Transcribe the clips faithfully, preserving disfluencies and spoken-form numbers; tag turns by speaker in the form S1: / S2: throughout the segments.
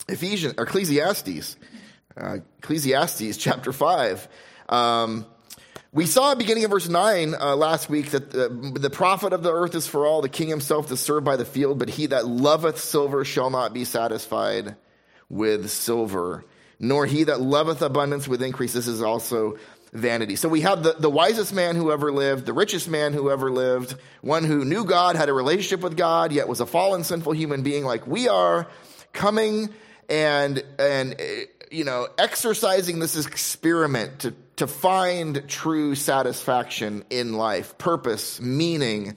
S1: Ephesians, or Ecclesiastes, uh, Ecclesiastes chapter five. Um, we saw beginning of verse nine uh, last week that uh, the profit of the earth is for all, the king himself to serve by the field, but he that loveth silver shall not be satisfied with silver, nor he that loveth abundance with increase. This is also vanity. So we have the, the wisest man who ever lived, the richest man who ever lived, one who knew God, had a relationship with God, yet was a fallen, sinful human being like we are, coming and, and you know, exercising this experiment to, to find true satisfaction in life, purpose, meaning.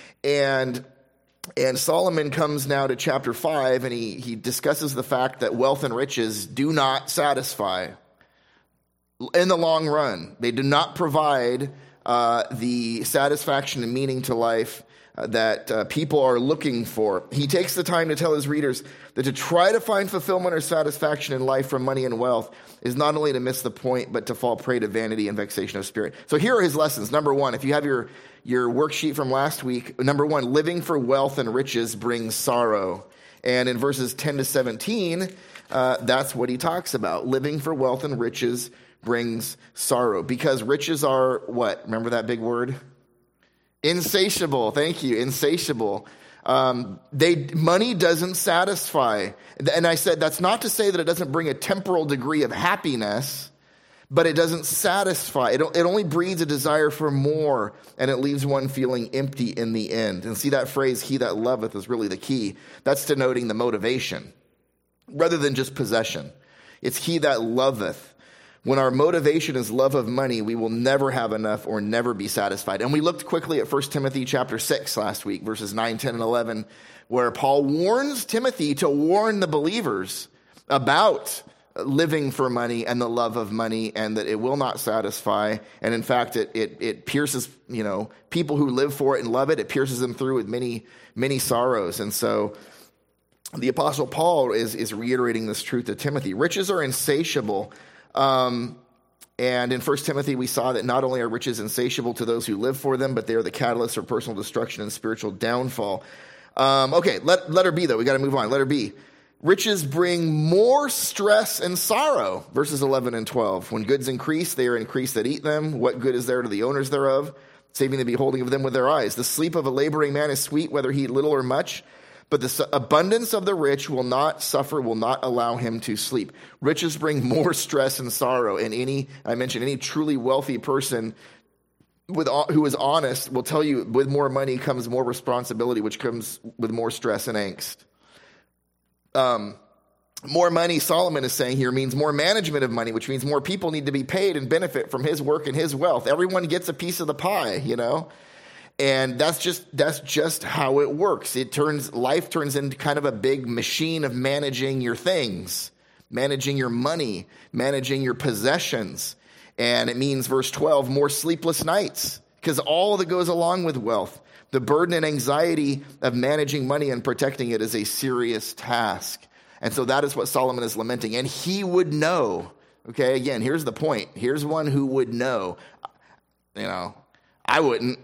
S1: And And Solomon comes now to chapter five, and he, he discusses the fact that wealth and riches do not satisfy in the long run. They do not provide uh, the satisfaction and meaning to life uh, that uh, people are looking for. He takes the time to tell his readers that to try to find fulfillment or satisfaction in life from money and wealth is not only to miss the point, but to fall prey to vanity and vexation of spirit. So here are his lessons. Number one, if you have your Your worksheet from last week, number one, living for wealth and riches brings sorrow. And in verses ten to seventeen, uh, that's what he talks about. Living for wealth and riches brings sorrow. Because riches are what? Remember that big word? Insatiable. Thank you. Insatiable. Um, they money doesn't satisfy. And I said that's not to say that it doesn't bring a temporal degree of happiness, but it doesn't satisfy. It, it only breeds a desire for more, and it leaves one feeling empty in the end. And see that phrase, he that loveth, is really the key. That's denoting the motivation, rather than just possession. It's he that loveth. When our motivation is love of money, we will never have enough or never be satisfied. And we looked quickly at First Timothy chapter six last week, verses nine, ten, and eleven, where Paul warns Timothy to warn the believers about living for money and the love of money, and that it will not satisfy. And in fact, it, it, it pierces, you know, people who live for it and love it. It pierces them through with many, many sorrows. And so the Apostle Paul is, is reiterating this truth to Timothy. Riches are insatiable. Um, and in First Timothy, we saw that not only are riches insatiable to those who live for them, but they are the catalyst for personal destruction and spiritual downfall. Um, okay, let, letter B, though. We got to move on. Letter B. Riches bring more stress and sorrow, verses eleven and twelve. When goods increase, they are increased that eat them. What good is there to the owners thereof, saving the beholding of them with their eyes? The sleep of a laboring man is sweet, whether he eat little or much, but the abundance of the rich will not suffer, will not allow him to sleep. Riches bring more stress and sorrow, and any, I mentioned, any truly wealthy person with who is honest will tell you with more money comes more responsibility, which comes with more stress and angst. Um, more money, Solomon is saying here, means more management of money, which means more people need to be paid and benefit from his work and his wealth. Everyone gets a piece of the pie, you know, and that's just that's just how it works. It turns life turns into kind of a big machine of managing your things, managing your money, managing your possessions, and it means, verse twelve, more sleepless nights, because all that goes along with wealth. The burden and anxiety of managing money and protecting it is a serious task. And so that is what Solomon is lamenting. And he would know, okay, again, here's the point. Here's one who would know. You know, I wouldn't,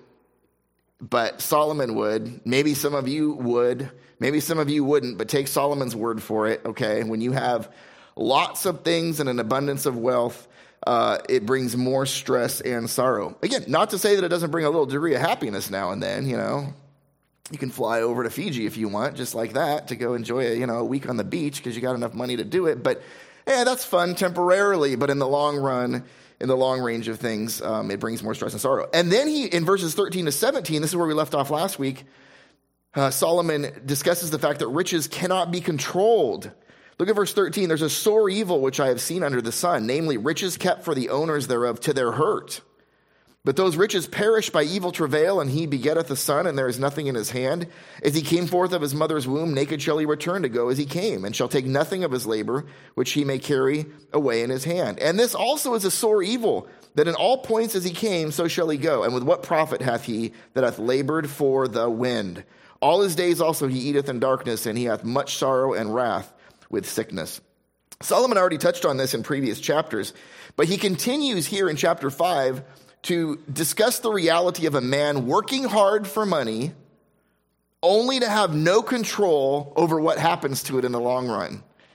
S1: but Solomon would. Maybe some of you would. Maybe some of you wouldn't, but take Solomon's word for it, okay? When you have lots of things and an abundance of wealth, Uh, it brings more stress and sorrow. Again, not to say that it doesn't bring a little degree of happiness now and then, you know. You can fly over to Fiji if you want, just like that, to go enjoy a, you know, a week on the beach because you got enough money to do it. But, yeah, that's fun temporarily, but in the long run, in the long range of things, um, it brings more stress and sorrow. And then he, in verses thirteen to seventeen, this is where we left off last week, uh, Solomon discusses the fact that riches cannot be controlled. Look at verse thirteen. There's a sore evil which I have seen under the sun, namely riches kept for the owners thereof to their hurt. But those riches perish by evil travail, and he begetteth a son, and there is nothing in his hand. As he came forth of his mother's womb, naked shall he return to go as he came, and shall take nothing of his labor, which he may carry away in his hand. And this also is a sore evil, that in all points as he came, so shall he go. And with what profit hath he that hath labored for the wind? All his days also he eateth in darkness, and he hath much sorrow and wrath with sickness. Solomon already touched on this in previous chapters, but he continues here in chapter five to discuss the reality of a man working hard for money only to have no control over what happens to it in the long run.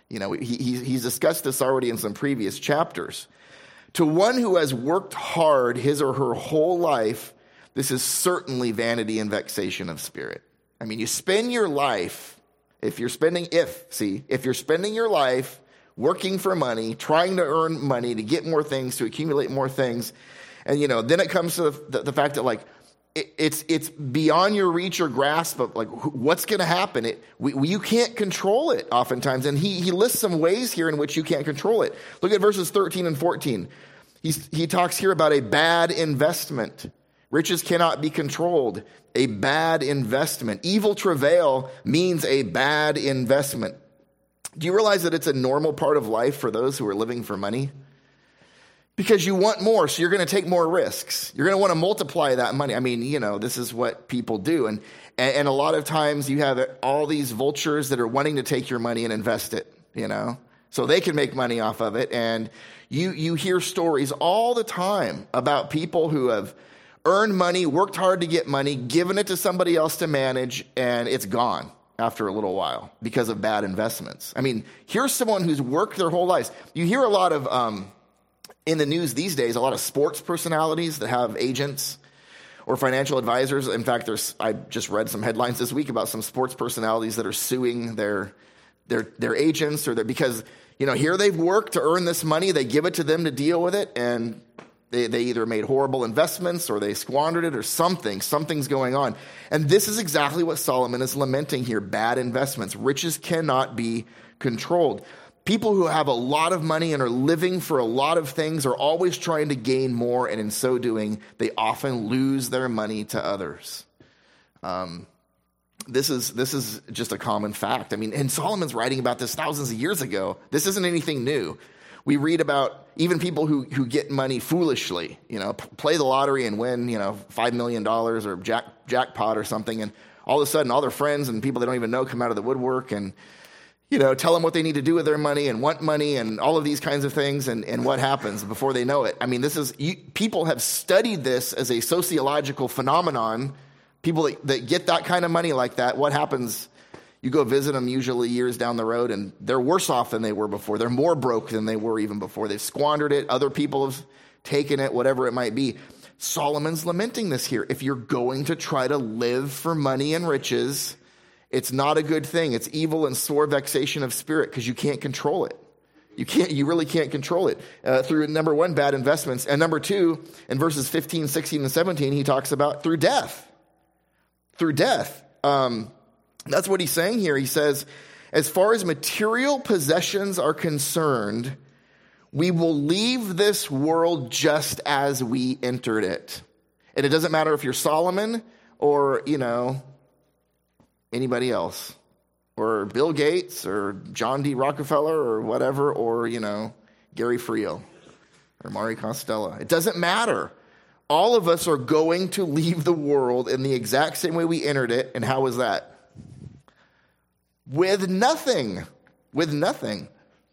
S1: You know, he, he's discussed this already in some previous chapters. To one who has worked hard his or her whole life, this is certainly vanity and vexation of spirit. I mean, you spend your life, if you're spending, if, see, if you're spending your life working for money, trying to earn money, to get more things, to accumulate more things, and, you know, then it comes to the, the, the fact that, like, it, it's it's beyond your reach or grasp of, like, what's going to happen. It, we, we, you can't control it oftentimes, and he, he lists some ways here in which you can't control it. Look at verses thirteen and fourteen. He's, he talks here about a bad investment. Riches cannot be controlled. A bad investment. Evil travail means a bad investment. Do you realize that it's a normal part of life for those who are living for money? Because you want more, so you're going to take more risks. You're going to want to multiply that money. I mean, you know, this is what people do. And, and a lot of times you have all these vultures that are wanting to take your money and invest it, you know, so they can make money off of it. And you, you hear stories all the time about people who have earned money, worked hard to get money, given it to somebody else to manage, and it's gone after a little while because of bad investments. I mean, here's someone who's worked their whole lives. You hear a lot of, um, in the news these days, a lot of sports personalities that have agents or financial advisors. In fact, there's I just read some headlines this week about some sports personalities that are suing their their their agents or their, because, you know, here they've worked to earn this money, they give it to them to deal with it, and They, they either made horrible investments or they squandered it or something. Something's going on. And this is exactly what Solomon is lamenting here, bad investments. Riches cannot be controlled. People who have a lot of money and are living for a lot of things are always trying to gain more, and in so doing, they often lose their money to others. Um, this is this is just a common fact. I mean, and Solomon's writing about this thousands of years ago. This isn't anything new. We read about even people who, who get money foolishly, you know, p- play the lottery and win, you know, five million dollars or jack, jackpot or something. And all of a sudden, all their friends and people they don't even know come out of the woodwork and, you know, tell them what they need to do with their money and want money and all of these kinds of things. And, and what happens before they know it? I mean, this is, you, people have studied this as a sociological phenomenon. People that, that get that kind of money like that, what happens? You go visit them usually years down the road, and they're worse off than they were before. They're more broke than they were even before. They've squandered it. Other people have taken it, whatever it might be. Solomon's lamenting this here. If you're going to try to live for money and riches, it's not a good thing. It's evil and sore vexation of spirit because you can't control it. You can't. You really can't control it uh, through, number one, bad investments. And number two, in verses fifteen, sixteen, and seventeen, he talks about through death. Through death. Um... That's what he's saying here. He says, as far as material possessions are concerned, we will leave this world just as we entered it. And it doesn't matter if you're Solomon or, you know, anybody else, or Bill Gates or John D. Rockefeller or whatever, or, you know, Gary Friel or Mari Costello. It doesn't matter. All of us are going to leave the world in the exact same way we entered it. And how was that? With nothing, with nothing.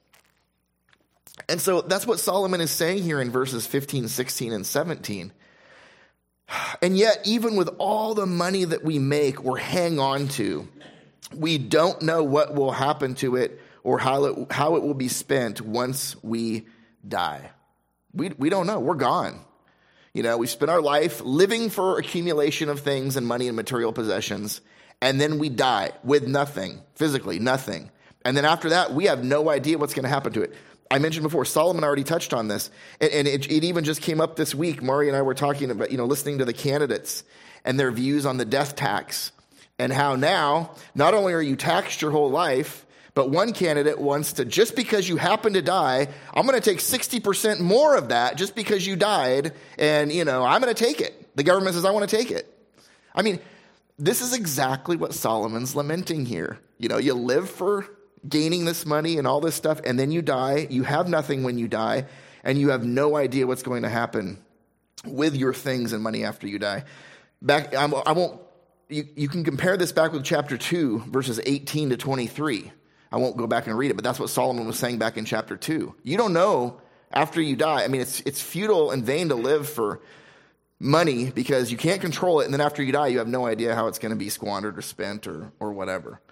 S1: And so that's what Solomon is saying here in verses fifteen, sixteen, and seventeen. And yet, even with all the money that we make or hang on to, we don't know what will happen to it or how it, how it will be spent once we die. We, we don't know. We're gone. You know, we spend our life living for accumulation of things and money and material possessions. And then we die with nothing, physically, nothing. And then after that, we have no idea what's going to happen to it. I mentioned before, Solomon already touched on this. And, and it, it even just came up this week. Maury and I were talking about, you know, listening to the candidates and their views on the death tax. And how now, not only are you taxed your whole life, but one candidate wants to, just because you happen to die, I'm going to take sixty percent more of that just because you died. And, you know, I'm going to take it. The government says, I want to take it. I mean, this is exactly what Solomon's lamenting here. You know, you live for gaining this money and all this stuff, and then you die. You have nothing when you die, and you have no idea what's going to happen with your things and money after you die. Back, I won't. You, you can compare this back with chapter two, verses eighteen to twenty-three. I won't go back and read it, but that's what Solomon was saying back in chapter two. You don't know after you die. I mean, it's it's futile and vain to live for money because you can't control it, and then after you die, you have no idea how it's going to be squandered or spent or or whatever.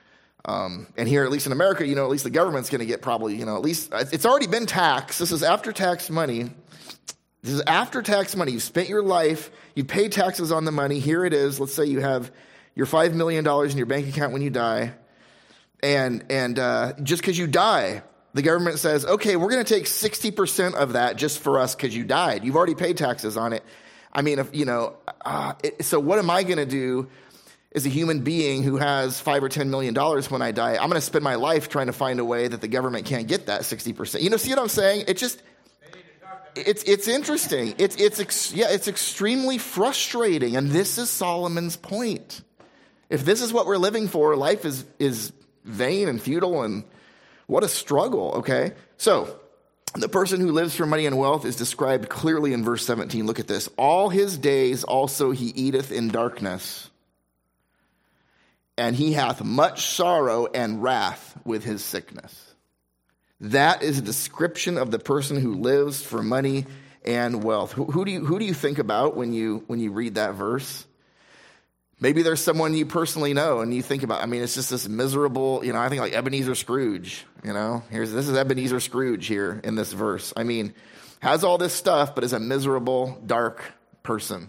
S1: Um, and here, at least in America, you know, at least the government's going to get probably, you know, at least it's already been taxed. This is after tax money. This is after tax money. You've spent your life. You pay taxes on the money. Here it is. Let's say you have your five million dollars in your bank account when you die. And, and uh, just because you die, the government says, okay, we're going to take sixty percent of that just for us because you died. You've already paid taxes on it. I mean, if, you know, uh, it, so what am I going to do as a human being who has five or ten million dollars when I die? I'm going to spend my life trying to find a way that the government can't get that sixty percent. You know, see what I'm saying? It just, it's it's interesting. It's it's ex, yeah, it's extremely frustrating, and this is Solomon's point. If this is what we're living for, life is is vain and futile, and what a struggle. Okay, so the person who lives for money and wealth is described clearly in verse seventeen. Look at this. All his days also he eateth in darkness, and he hath much sorrow and wrath with his sickness. That is a description of the person who lives for money and wealth. Who, who do you who do you think about when you when you read that verse? Maybe there's someone you personally know and you think about, I mean, it's just this miserable, you know, I think like Ebenezer Scrooge, you know, here's, this is Ebenezer Scrooge here in this verse. I mean, has all this stuff, but is a miserable, dark person.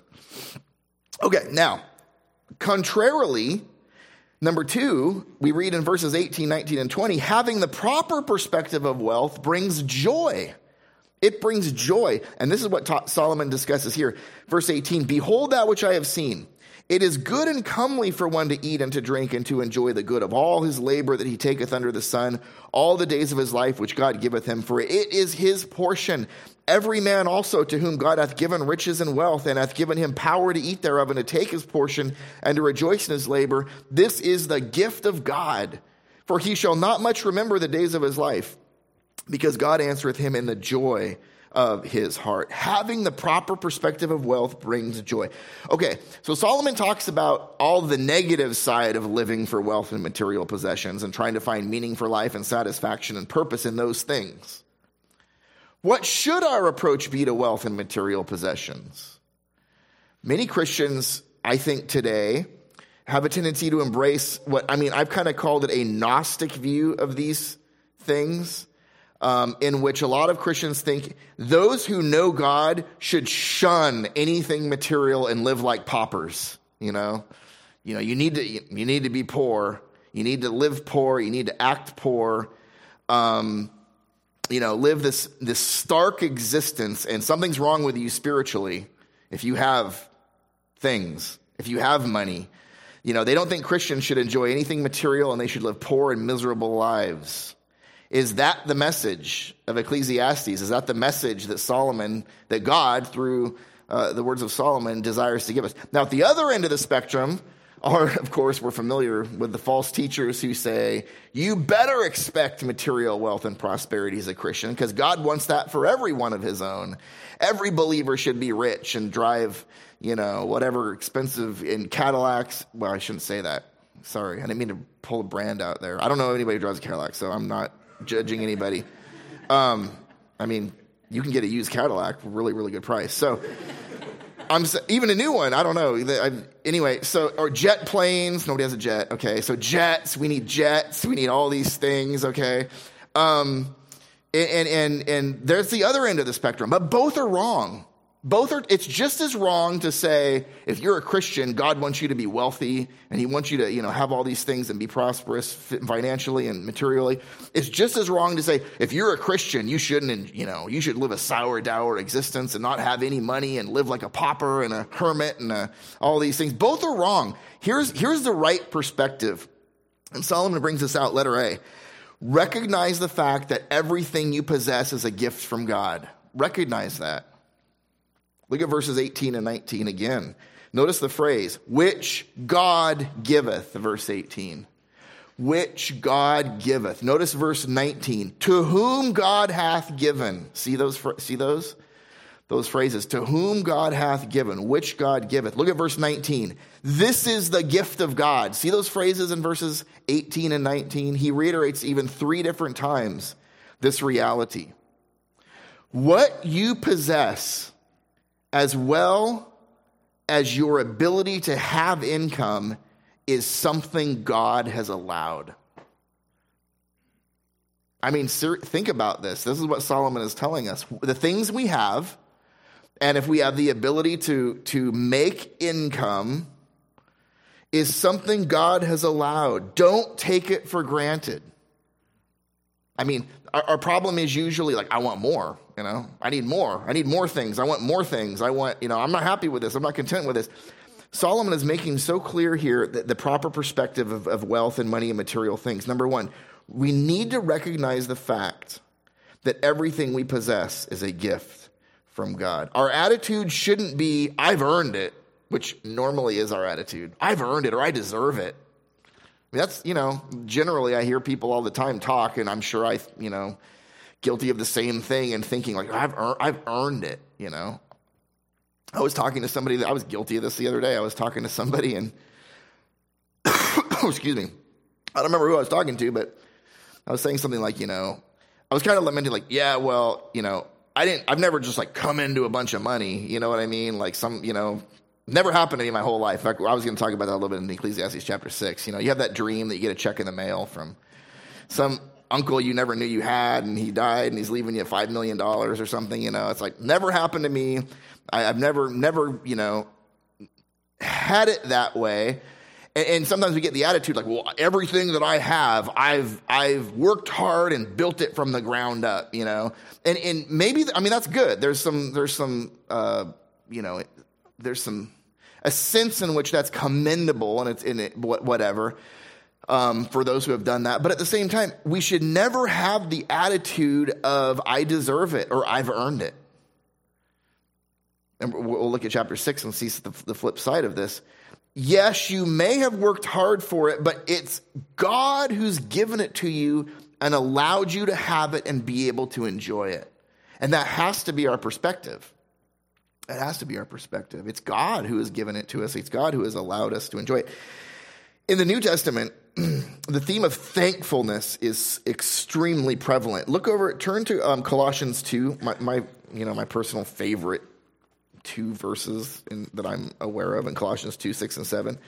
S1: Okay, now, contrarily, number two, we read in verses eighteen, nineteen, and twenty, having the proper perspective of wealth brings joy. It brings joy. And this is what ta- Solomon discusses here. Verse eighteen, behold that which I have seen. It is good and comely for one to eat and to drink and to enjoy the good of all his labor that he taketh under the sun, all the days of his life which God giveth him, for it is his portion. Every man also to whom God hath given riches and wealth, and hath given him power to eat thereof, and to take his portion, and to rejoice in his labor, this is the gift of God. For he shall not much remember the days of his life, because God answereth him in the joy of his heart. Having the proper perspective of wealth brings joy. Okay, so Solomon talks about all the negative side of living for wealth and material possessions and trying to find meaning for life and satisfaction and purpose in those things. What should our approach be to wealth and material possessions? Many Christians, I think today, have a tendency to embrace what, I mean, I've kind of called it a Gnostic view of these things. Um, in which a lot of Christians think those who know God should shun anything material and live like paupers. You know, you know, you need to you need to be poor. You need to live poor. You need to act poor. Um, you know, live this this stark existence. And something's wrong with you spiritually if you have things, if you have money. You know, they don't think Christians should enjoy anything material and they should live poor and miserable lives. Is that the message of Ecclesiastes? Is that the message that Solomon, that God, through uh, the words of Solomon, desires to give us? Now, at the other end of the spectrum are, of course, we're familiar with the false teachers who say, you better expect material wealth and prosperity as a Christian, because God wants that for every one of his own. Every believer should be rich and drive, you know, whatever expensive in Cadillacs. Well, I shouldn't say that. Sorry, I didn't mean to pull a brand out there. I don't know anybody who drives a Cadillac, so I'm not judging anybody. Um, I mean, you can get a used Cadillac for a really, really good price. So I'm even a new one. I don't know. I, anyway, so, or jet planes. Nobody has a jet. Okay. So jets, we need jets. We need all these things. Okay. Um, and, and, and there's the other end of the spectrum, but both are wrong. Both are, it's just as wrong to say, if you're a Christian, God wants you to be wealthy and he wants you to, you know, have all these things and be prosperous financially and materially. It's just as wrong to say, if you're a Christian, you shouldn't, you know, you should live a sourdough existence and not have any money and live like a pauper and a hermit and a, all these things. Both are wrong. Here's, here's the right perspective. And Solomon brings this out, letter A. Recognize the fact that everything you possess is a gift from God. Recognize that. Look at verses eighteen and nineteen again. Notice the phrase, which God giveth, verse eighteen. Which God giveth. Notice verse nineteen. To whom God hath given. See those, see those? Those phrases. To whom God hath given. Which God giveth. Look at verse nineteen. This is the gift of God. See those phrases in verses eighteen and nineteen? He reiterates even three different times this reality. What you possess, as well as your ability to have income, is something God has allowed. I mean, ser- think about this. This is what Solomon is telling us. The things we have, and if we have the ability to, to make income, is something God has allowed. Don't take it for granted. I mean, our, our problem is usually like, I want more, you know, I need more. I need more things. I want more things. I want, you know, I'm not happy with this. I'm not content with this. Solomon is making so clear here that the proper perspective of, of wealth and money and material things. Number one, we need to recognize the fact that everything we possess is a gift from God. Our attitude shouldn't be, I've earned it, which normally is our attitude. I've earned it, or I deserve it. I mean, that's, you know, generally I hear people all the time talk, and I'm sure I, you know, guilty of the same thing and thinking like, I've earned, I've earned it, you know. I was talking to somebody that I was guilty of this the other day. I was talking to somebody and, excuse me, I don't remember who I was talking to, but I was saying something like, you know, I was kind of lamenting like, yeah, well, you know, I didn't, I've never just like come into a bunch of money. You know what I mean? Like some, you know, never happened to me my whole life. In fact, I was going to talk about that a little bit in Ecclesiastes chapter six. You know, you have that dream that you get a check in the mail from some uncle you never knew you had, and he died, and he's leaving you five million dollars or something. You know, it's like, never happened to me. I, I've never, never, you know, had it that way. And, and sometimes we get the attitude like, well, everything that I have, I've, I've worked hard and built it from the ground up, you know. And, and maybe, I mean, that's good. There's some, there's some, uh, you know, there's some, a sense in which that's commendable, and it's in it, whatever, um, for those who have done that. But at the same time, we should never have the attitude of, I deserve it, or I've earned it. And we'll look at chapter six and see the, the flip side of this. Yes, you may have worked hard for it, but it's God who's given it to you and allowed you to have it and be able to enjoy it. And that has to be our perspective. It has to be our perspective. It's God who has given it to us. It's God who has allowed us to enjoy it. In the New Testament, the theme of thankfulness is extremely prevalent. Look over, turn to um, Colossians two, my, my, you know, my personal favorite two verses in, that I'm aware of in Colossians two, six, and seven.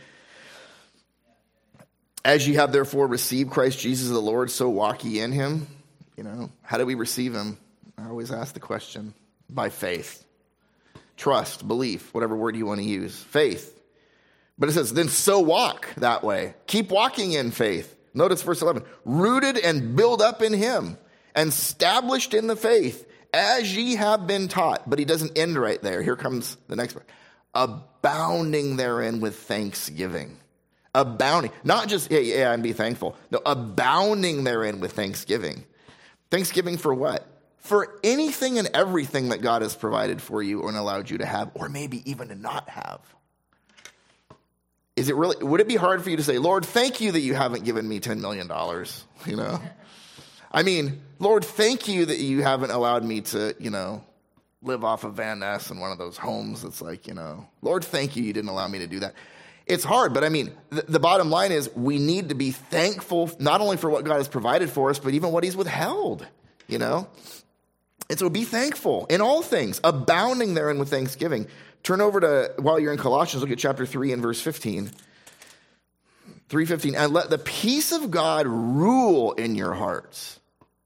S1: As ye have therefore received Christ Jesus the Lord, so walk ye in him. You know, how do we receive him? I always ask the question. By faith. Trust, belief, whatever word you want to use. Faith. But it says, then so walk that way. Keep walking in faith. Notice verse eleven. Rooted and built up in him, and established in the faith, as ye have been taught. But he doesn't end right there. Here comes the next part. Abounding therein with thanksgiving. Abounding. Not just, yeah, yeah, and be thankful. No, abounding therein with thanksgiving. Thanksgiving for what? For anything and everything that God has provided for you or allowed you to have, or maybe even to not have. Is it really, would it be hard for you to say, Lord, thank you that you haven't given me ten million dollars, you know? I mean, Lord, thank you that you haven't allowed me to, you know, live off of Van Ness in one of those homes that's like, you know, Lord, thank you you didn't allow me to do that. It's hard, but I mean, the, the bottom line is we need to be thankful not only for what God has provided for us, but even what he's withheld, you know? And so be thankful in all things, abounding therein with thanksgiving. Turn over to, while you're in Colossians, look at chapter three and verse fifteen. three fifteen, and let the peace of God rule in your hearts,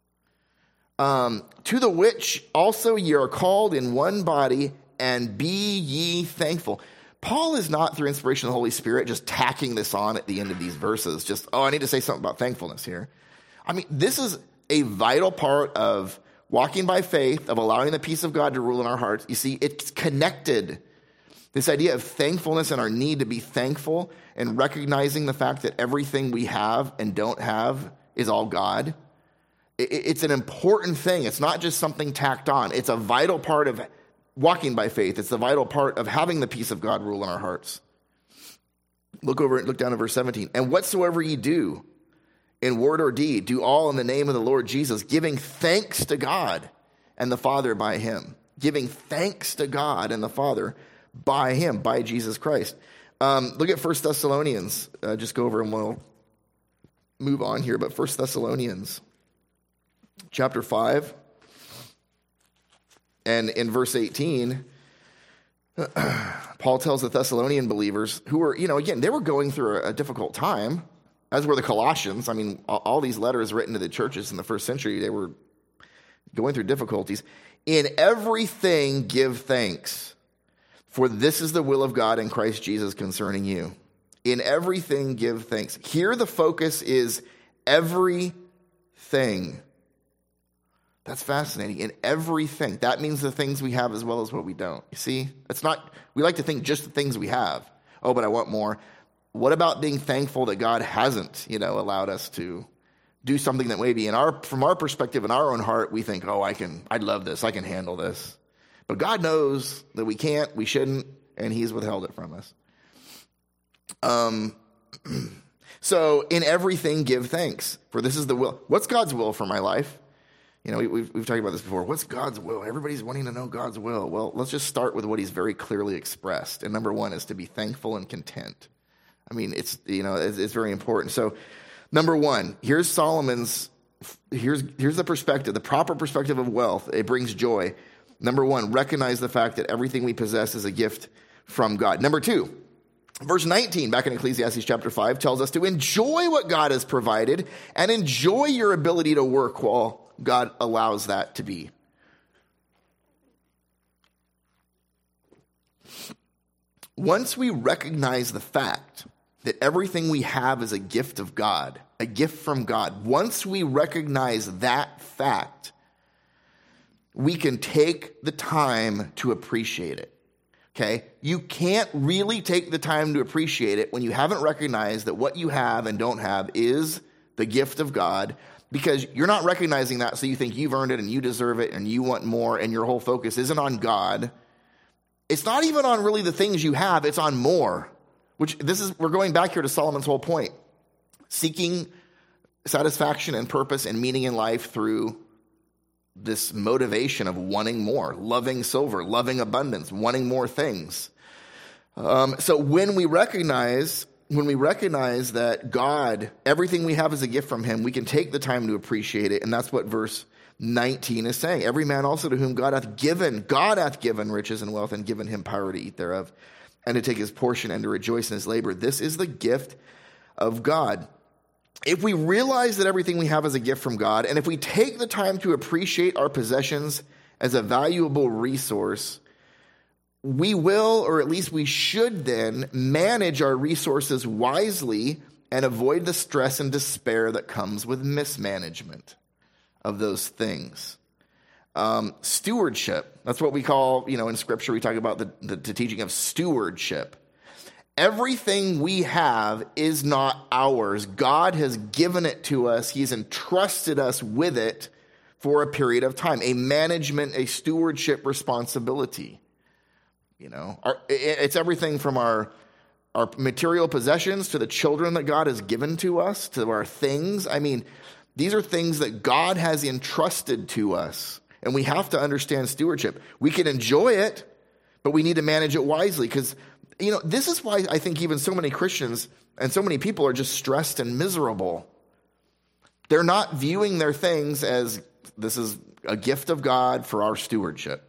S1: um, to the which also ye are called in one body, and be ye thankful. Paul is not, through inspiration of the Holy Spirit, just tacking this on at the end of these verses. Just, oh, I need to say something about thankfulness here. I mean, this is a vital part of walking by faith, of allowing the peace of God to rule in our hearts. You see, it's connected. This idea of thankfulness and our need to be thankful and recognizing the fact that everything we have and don't have is all God. It's an important thing. It's not just something tacked on. It's a vital part of walking by faith. It's the vital part of having the peace of God rule in our hearts. Look over, look down at verse seventeen. And whatsoever ye do, in word or deed, do all in the name of the Lord Jesus, giving thanks to God and the Father by him. Giving thanks to God and the Father by him, by Jesus Christ. Um, look at First Thessalonians. Uh, just go over and we'll move on here. But First Thessalonians chapter five. And in verse eighteen, Paul tells the Thessalonian believers who were, you know, again, they were going through a, a difficult time. as were the Colossians. I mean, all, all these letters written to the churches in the first century, they were going through difficulties. In everything, give thanks, for this is the will of God in Christ Jesus concerning you. In everything, give thanks. Here the focus is everything. That's fascinating. In everything. That means the things we have as well as what we don't. You see? It's not, we like to think just the things we have. Oh, but I want more. What about being thankful that God hasn't, you know, allowed us to do something that maybe in our, from our perspective, in our own heart, we think, oh, I can, I'd love this. I can handle this. But God knows that we can't, we shouldn't, and he's withheld it from us. Um, so in everything, give thanks, for this is the will. What's God's will for my life? You know, we, we've, we've talked about this before. What's God's will? Everybody's wanting to know God's will. Well, let's just start with what he's very clearly expressed. And number one is to be thankful and content. I mean, it's, you know, it's, it's very important. So number one, here's Solomon's, here's, here's the perspective, the proper perspective of wealth. It brings joy. Number one, recognize the fact that everything we possess is a gift from God. Number two, verse nineteen, back in Ecclesiastes chapter five, tells us to enjoy what God has provided and enjoy your ability to work while God allows that to be. Once we recognize the fact that everything we have is a gift of God, a gift from God, once we recognize that fact, we can take the time to appreciate it. Okay? You can't really take the time to appreciate it when you haven't recognized that what you have and don't have is the gift of God, because you're not recognizing that, so you think you've earned it and you deserve it and you want more, and your whole focus isn't on God. It's not even on really the things you have, it's on more. Which this is, we're going back here to Solomon's whole point. Seeking satisfaction and purpose and meaning in life through this motivation of wanting more, loving silver, loving abundance, wanting more things. Um, so when we recognize, when we recognize that God, everything we have is a gift from him, we can take the time to appreciate it. And that's what verse nineteen is saying. Every man also to whom God hath given, God hath given riches and wealth and given him power to eat thereof and to take his portion and to rejoice in his labor. This is the gift of God. If we realize that everything we have is a gift from God, and if we take the time to appreciate our possessions as a valuable resource, we will, or at least we should then, manage our resources wisely and avoid the stress and despair that comes with mismanagement of those things. Um, stewardship, that's what we call, you know, in Scripture, we talk about the, the, the teaching of stewardship. Everything we have is not ours. God has given it to us. He's entrusted us with it for a period of time, a management, a stewardship responsibility. You know, our, it's everything from our, our material possessions to the children that God has given to us, to our things. I mean, these are things that God has entrusted to us, and we have to understand stewardship. We can enjoy it, but we need to manage it wisely, because you know, this is why I think even so many Christians and so many people are just stressed and miserable. They're not viewing their things as this is a gift of God for our stewardship.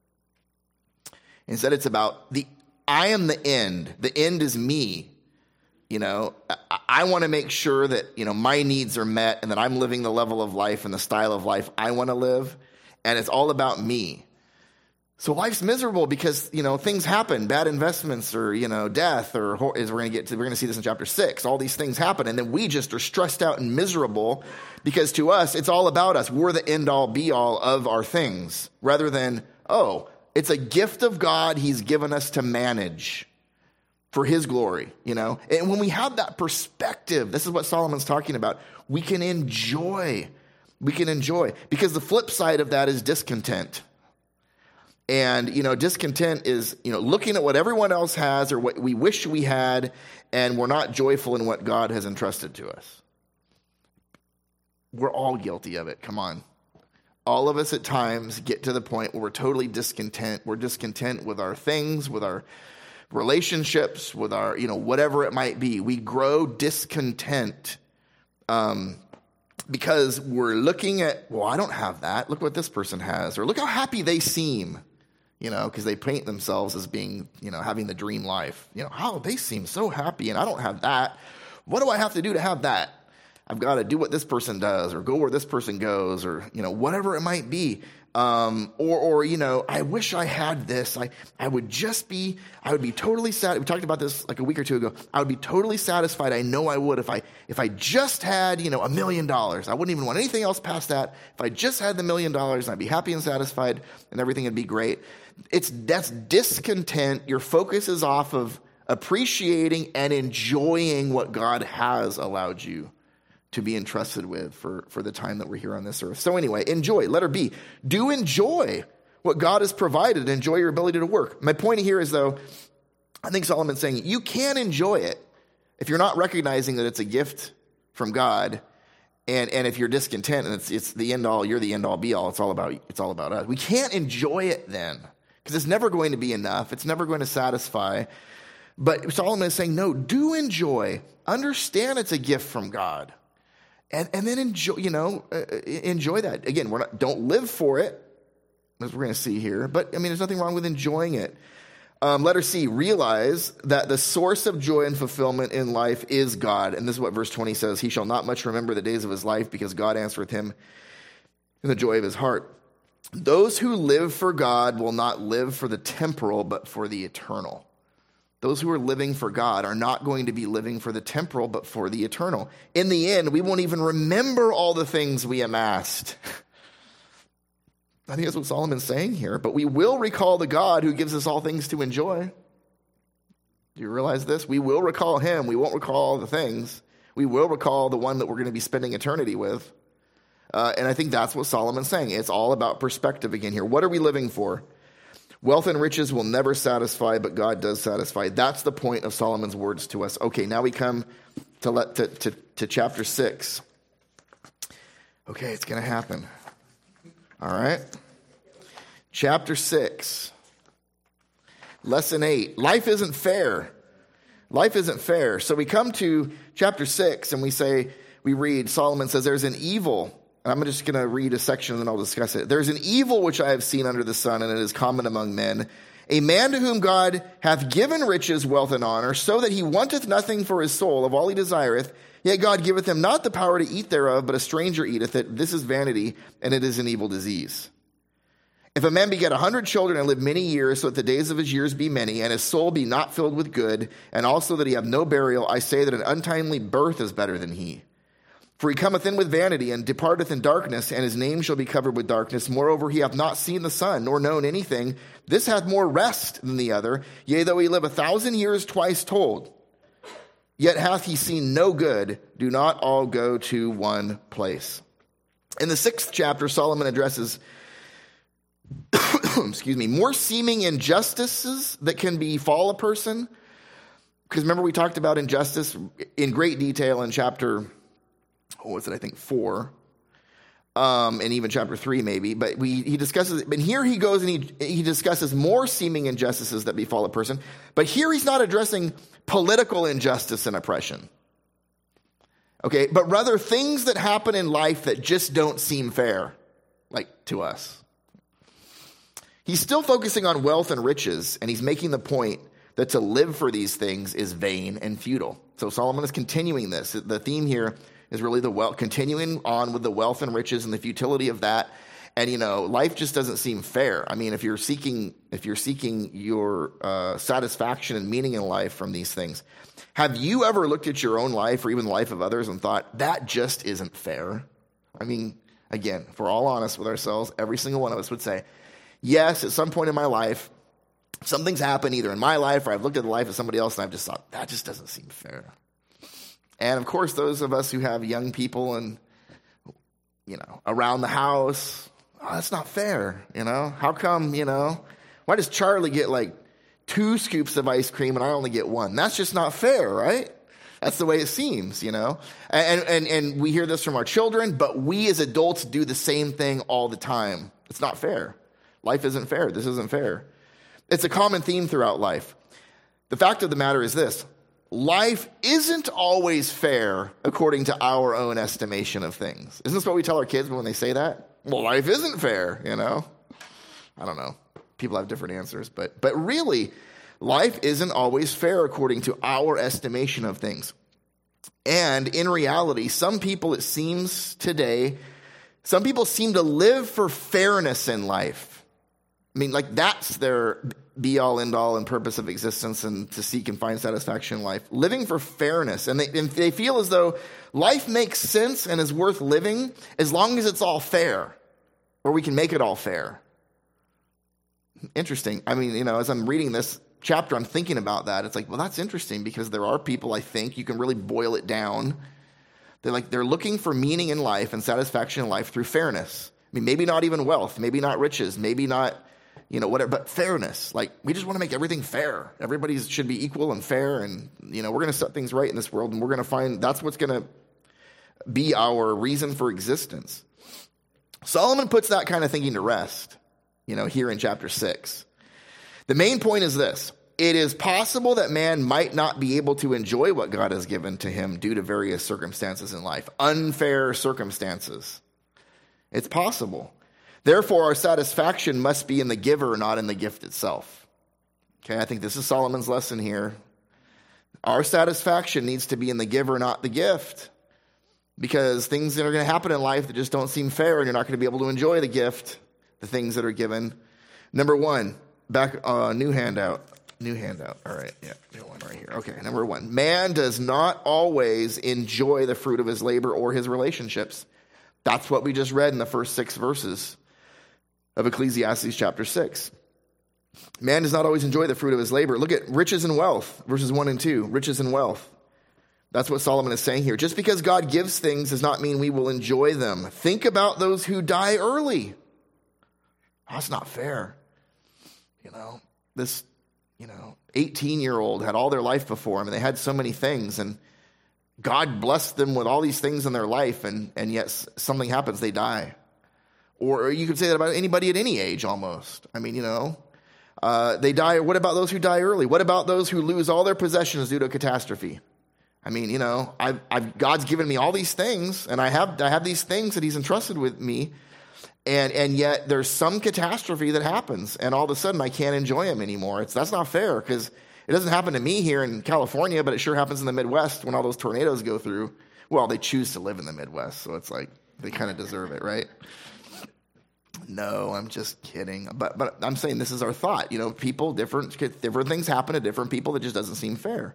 S1: Instead, it's about the, I am the end. The end is me. You know, I, I want to make sure that, you know, my needs are met and that I'm living the level of life and the style of life I want to live. And it's all about me. So life's miserable because, you know, things happen, bad investments or, you know, death or, as we're going to get to, we're going to see this in chapter six. All these things happen. And then we just are stressed out and miserable because to us, it's all about us. We're the end all be all of our things rather than, oh, it's a gift of God he's given us to manage for his glory, you know. And when we have that perspective, this is what Solomon's talking about. We can enjoy, we can enjoy because the flip side of that is discontent. And, you know, discontent is, you know, looking at what everyone else has or what we wish we had, and we're not joyful in what God has entrusted to us. We're all guilty of it. Come on. All of us at times get to the point where we're totally discontent. We're discontent with our things, with our relationships, with our, you know, whatever it might be. We grow discontent um, because we're looking at, well, I don't have that. Look what this person has. Or look how happy they seem. You know, because they paint themselves as being, you know, having the dream life. You know, how they seem so happy and I don't have that. what do I have to do to have that? I've got to do what this person does, or go where this person goes, or, you know, whatever it might be. Um, or, or, you know, I wish I had this. I, I would just be, I would be totally sad. We talked about this like a week or two ago. I would be totally satisfied. I know I would if I, if I just had, you know, a million dollars. I wouldn't even want anything else past that. If I just had the million dollars, I'd be happy and satisfied and everything would be great. It's, that's discontent. Your focus is off of appreciating and enjoying what God has allowed you to be entrusted with for, for the time that we're here on this earth. So anyway, enjoy. Letter B, do enjoy what God has provided. Enjoy your ability to work. My point here is, though, I think Solomon's saying you can enjoy it if you're not recognizing that it's a gift from God, and, and if you're discontent and it's it's the end all, you're the end all be all. It's all about it's all about us. We can't enjoy it then because it's never going to be enough. It's never going to satisfy. But Solomon is saying, no, do enjoy. Understand it's a gift from God. And and then enjoy, you know, uh, enjoy that. Again, we're not, don't live for it, as we're going to see here. But, I mean, there's nothing wrong with enjoying it. Um, letter C, realize that the source of joy and fulfillment in life is God. And this is what verse twenty says. He shall not much remember the days of his life because God answereth him in the joy of his heart. Those who live for God will not live for the temporal, but for the eternal. Those who are living for God are not going to be living for the temporal, but for the eternal. In the end, we won't even remember all the things we amassed. I think that's what Solomon's saying here. But we will recall the God who gives us all things to enjoy. Do you realize this? We will recall him. We won't recall all the things. We will recall the one that we're going to be spending eternity with. Uh, and I think that's what Solomon's saying. It's all about perspective again here. What are we living for? Wealth and riches will never satisfy, but God does satisfy. That's the point of Solomon's words to us. Okay, now we come to let to, to, to chapter six. Okay, it's going to happen. All right. Chapter six. Lesson eight. Life isn't fair. Life isn't fair. So we come to chapter six and we say, we read, Solomon says, there's an evil. I'm just going to read a section and then I'll discuss it. There's an evil which I have seen under the sun, and it is common among men. A man to whom God hath given riches, wealth, and honor, so that he wanteth nothing for his soul of all he desireth. Yet God giveth him not the power to eat thereof, but a stranger eateth it. This is vanity, and it is an evil disease. If a man beget a hundred children and live many years, so that the days of his years be many, and his soul be not filled with good, and also that he have no burial, I say that an untimely birth is better than he. For he cometh in with vanity, and departeth in darkness, and his name shall be covered with darkness. Moreover, he hath not seen the sun, nor known anything. This hath more rest than the other. Yea, though he live a thousand years twice told, yet hath he seen no good. Do not all go to one place. In the sixth chapter, Solomon addresses, excuse me, more seeming injustices that can befall a person. Because remember, we talked about injustice in great detail in chapter what was it, I think four, um, and even chapter three maybe, but we, he discusses, but here he goes and he, he discusses more seeming injustices that befall a person, but here he's not addressing political injustice and oppression, okay, but rather things that happen in life that just don't seem fair, like to us. He's still focusing on wealth and riches, and he's making the point that to live for these things is vain and futile. So Solomon is continuing this. The theme here is really the wealth, continuing on with the wealth and riches and the futility of that. And, you know, life just doesn't seem fair. I mean, if you're seeking, if you're seeking your uh, satisfaction and meaning in life from these things, have you ever looked at your own life or even the life of others and thought, that just isn't fair? I mean, again, if we're all honest with ourselves, every single one of us would say, yes, at some point in my life, something's happened either in my life or I've looked at the life of somebody else and I've just thought, that just doesn't seem fair. And of course, those of us who have young people and, you know, around the house, oh, that's not fair, you know? How come, you know, why does Charlie get like two scoops of ice cream and I only get one? That's just not fair, right? That's the way it seems, you know? And, and, and we hear this from our children, but we as adults do the same thing all the time. It's not fair. Life isn't fair. This isn't fair. It's a common theme throughout life. The fact of the matter is this. Life isn't always fair according to our own estimation of things. Isn't this what we tell our kids when they say that? Well, life isn't fair, you know? I don't know. People have different answers, but but really, life isn't always fair according to our estimation of things. And in reality, some people, it seems today, some people seem to live for fairness in life. I mean, like that's their be-all, end-all and purpose of existence, and to seek and find satisfaction in life. Living for fairness. And they, and they feel as though life makes sense and is worth living as long as it's all fair, or we can make it all fair. Interesting. I mean, you know, as I'm reading this chapter, I'm thinking about that. It's like, well, that's interesting, because there are people, I think, you can really boil it down. They're like, they're looking for meaning in life and satisfaction in life through fairness. I mean, maybe not even wealth, maybe not riches, maybe not, you know, whatever, but fairness. Like, we just want to make everything fair. Everybody should be equal and fair. And, you know, we're going to set things right in this world, and we're going to find that's what's going to be our reason for existence. Solomon puts that kind of thinking to rest, you know, here in chapter six. The main point is this: it is possible that man might not be able to enjoy what God has given to him due to various circumstances in life, unfair circumstances. It's possible. Therefore, our satisfaction must be in the giver, not in the gift itself. Okay, I think this is Solomon's lesson here. Our satisfaction needs to be in the giver, not the gift. Because things that are going to happen in life that just don't seem fair, and you're not going to be able to enjoy the gift, the things that are given. Number one, back, uh, new handout. New handout. All right, yeah, new one right here. Okay, number one. Man does not always enjoy the fruit of his labor or his relationships. That's what we just read in the first six verses of Ecclesiastes chapter six. Man does not always enjoy the fruit of his labor. Look at riches and wealth, verses one and two. Riches and wealth. That's what Solomon is saying here. Just because God gives things does not mean we will enjoy them. Think about those who die early. Oh, that's not fair. You know, this, you know, eighteen-year-old had all their life before him, and they had so many things, and God blessed them with all these things in their life, and, and yet something happens, they die. Or you could say that about anybody at any age almost. I mean, you know, uh, they die. What about those who die early? What about those who lose all their possessions due to a catastrophe? I mean, you know, I've, I've, God's given me all these things, and I have I have these things that he's entrusted with me, and and yet there's some catastrophe that happens, and all of a sudden I can't enjoy them anymore. It's that's not fair, because it doesn't happen to me here in California, but it sure happens in the Midwest when all those tornadoes go through. Well, they choose to live in the Midwest, so it's like they kind of deserve it, right? No, I'm just kidding. But but I'm saying this is our thought. You know, people, different different things happen to different people that just doesn't seem fair.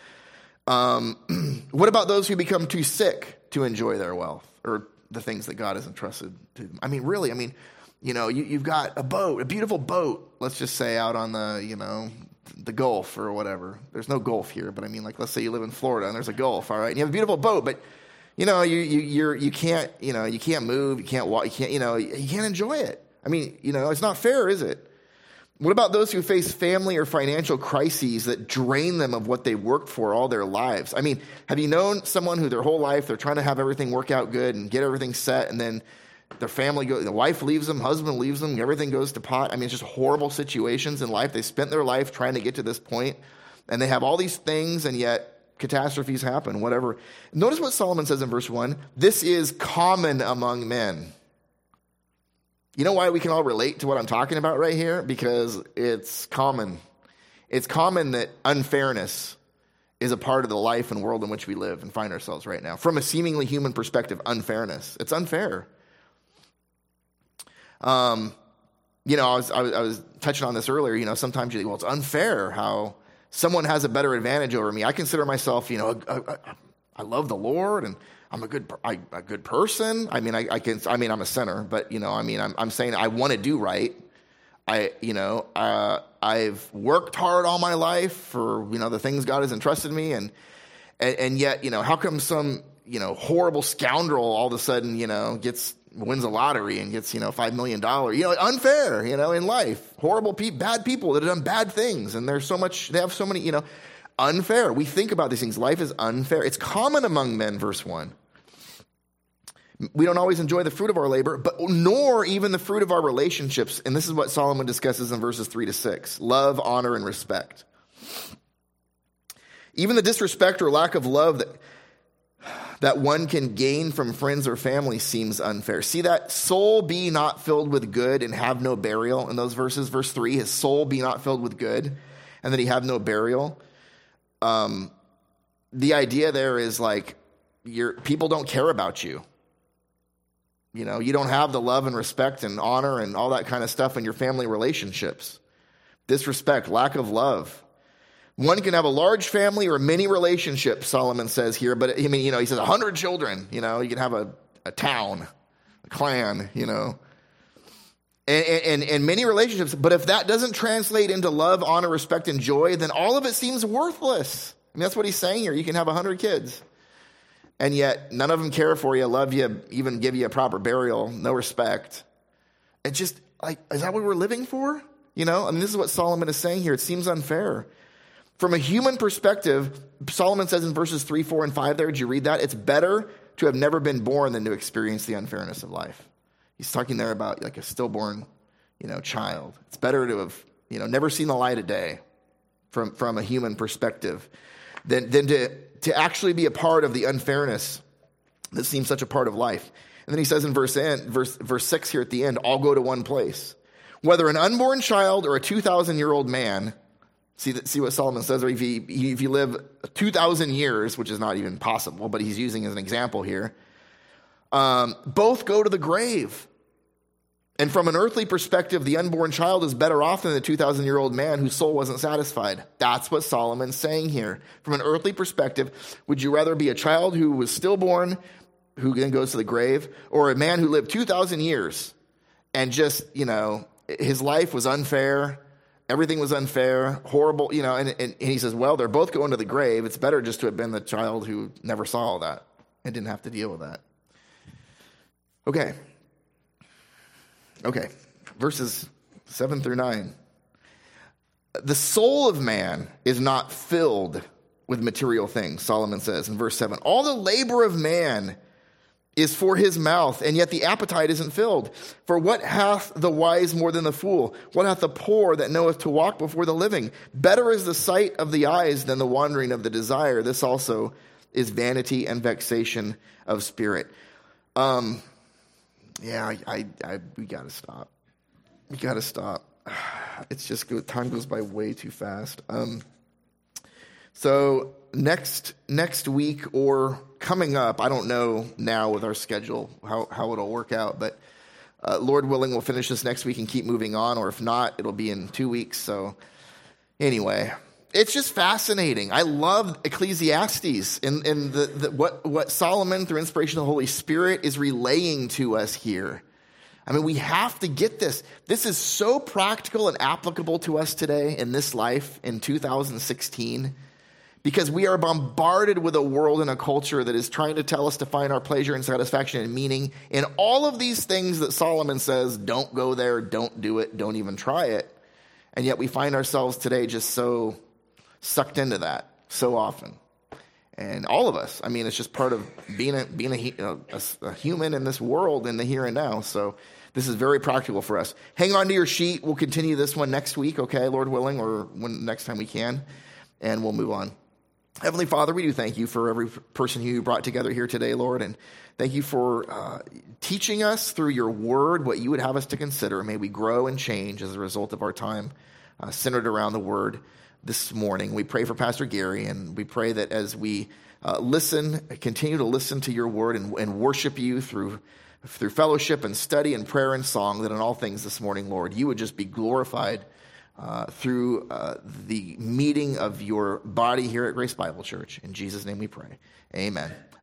S1: Um, what about those who become too sick to enjoy their wealth or the things that God has entrusted to them? I mean, really, I mean, you know, you, you've got a boat, a beautiful boat, let's just say out on the, you know, the Gulf or whatever. There's no Gulf here, but I mean, like, let's say you live in Florida and there's a Gulf, all right? And you have a beautiful boat, but, you know, you, you, you're, you can't, you know, you can't move, you can't walk, you can't, you know, you can't enjoy it. I mean, you know, it's not fair, is it? What about those who face family or financial crises that drain them of what they worked for all their lives? I mean, have you known someone who their whole life they're trying to have everything work out good and get everything set, and then their family goes, the wife leaves them, husband leaves them, everything goes to pot? I mean, it's just horrible situations in life. They spent their life trying to get to this point, and they have all these things, and yet catastrophes happen, whatever. Notice what Solomon says in verse one. This is common among men. You know why we can all relate to what I'm talking about right here? Because it's common. It's common that unfairness is a part of the life and world in which we live and find ourselves right now. From a seemingly human perspective, unfairness. It's unfair. Um, you know, I was, I was I was touching on this earlier. You know, sometimes you think, well, it's unfair how someone has a better advantage over me. I consider myself, you know, a, a, a, I love the Lord, and I'm a good, I, a good person. I mean, I, I can, I mean, I'm a sinner, but you know, I mean, I'm, I'm saying I want to do right. I, you know, uh, I've worked hard all my life for, you know, the things God has entrusted me. And, and, and yet, you know, how come some, you know, horrible scoundrel all of a sudden, you know, gets, wins a lottery and gets, you know, five million dollars, you know, unfair, you know, in life, horrible people, bad people that have done bad things. And there's so much, they have so many, you know, unfair. We think about these things. Life is unfair. It's common among men, verse one. We don't always enjoy the fruit of our labor, but nor even the fruit of our relationships. And this is what Solomon discusses in verses three to six. Love, honor, and respect. Even the disrespect or lack of love that, that one can gain from friends or family seems unfair. See that? Soul be not filled with good and have no burial in those verses. Verse three, his soul be not filled with good and that he have no burial. Um, the idea there is like, your people don't care about you. You know, you don't have the love and respect and honor and all that kind of stuff in your family relationships. Disrespect, lack of love. One can have a large family or many relationships, Solomon says here, but I mean, you know, he says a hundred children, you know, you can have a, a town, a clan, you know, and, and, and many relationships. But if that doesn't translate into love, honor, respect, and joy, then all of it seems worthless. I mean, that's what he's saying here. You can have a hundred kids, and yet none of them care for you, love you, even give you a proper burial, no respect. It's just like, is that what we're living for? You know, I mean, this is what Solomon is saying here. It seems unfair. From a human perspective, Solomon says in verses three, four, and five there, did you read that? It's better to have never been born than to experience the unfairness of life. He's talking there about like a stillborn, you know, child. It's better to have, you know, never seen the light of day from, from a human perspective than, than to, to actually be a part of the unfairness that seems such a part of life. And then he says in verse, end, verse, verse six here at the end, all go to one place. Whether an unborn child or a two thousand year old man, See, that, see what Solomon says, or if you, if you live two thousand years, which is not even possible, but he's using as an example here, um, both go to the grave. And from an earthly perspective, the unborn child is better off than the two thousand year old man whose soul wasn't satisfied. That's what Solomon's saying here. From an earthly perspective, would you rather be a child who was stillborn, who then goes to the grave, or a man who lived two thousand years and just, you know, his life was unfair, everything was unfair, horrible, you know, and, and, and he says, well, they're both going to the grave. It's better just to have been the child who never saw all that and didn't have to deal with that. Okay. Okay. Verses seven through nine. The soul of man is not filled with material things, Solomon says in verse seven. All the labor of man is for his mouth, and yet the appetite isn't filled. For what hath the wise more than the fool? What hath the poor that knoweth to walk before the living? Better is the sight of the eyes than the wandering of the desire. This also is vanity and vexation of spirit. Um, yeah, I, I, I we gotta stop. We gotta stop. It's just good. Time goes by way too fast. Um, so next next week or coming up, I don't know now with our schedule how, how it'll work out, but uh, Lord willing, we'll finish this next week and keep moving on, or if not, it'll be in two weeks. So anyway, it's just fascinating. I love Ecclesiastes and, and the, the, what, what Solomon, through inspiration of the Holy Spirit, is relaying to us here. I mean, we have to get this. This is so practical and applicable to us today in this life in two thousand sixteen. Because we are bombarded with a world and a culture that is trying to tell us to find our pleasure and satisfaction and meaning in all of these things that Solomon says, don't go there, don't do it, don't even try it. And yet we find ourselves today just so sucked into that so often. And all of us, I mean, it's just part of being a, being a, a, a human in this world in the here and now. So this is very practical for us. Hang on to your sheet. We'll continue this one next week, okay, Lord willing, or when next time we can, and we'll move on. Heavenly Father, we do thank you for every person who you brought together here today, Lord, and thank you for uh, teaching us through your word what you would have us to consider. May we grow and change as a result of our time uh, centered around the word this morning. We pray for Pastor Gary, and we pray that as we uh, listen, continue to listen to your word and, and worship you through through fellowship and study and prayer and song, that in all things this morning, Lord, you would just be glorified Uh, through uh, the meeting of your body here at Grace Bible Church. In Jesus' name we pray. Amen.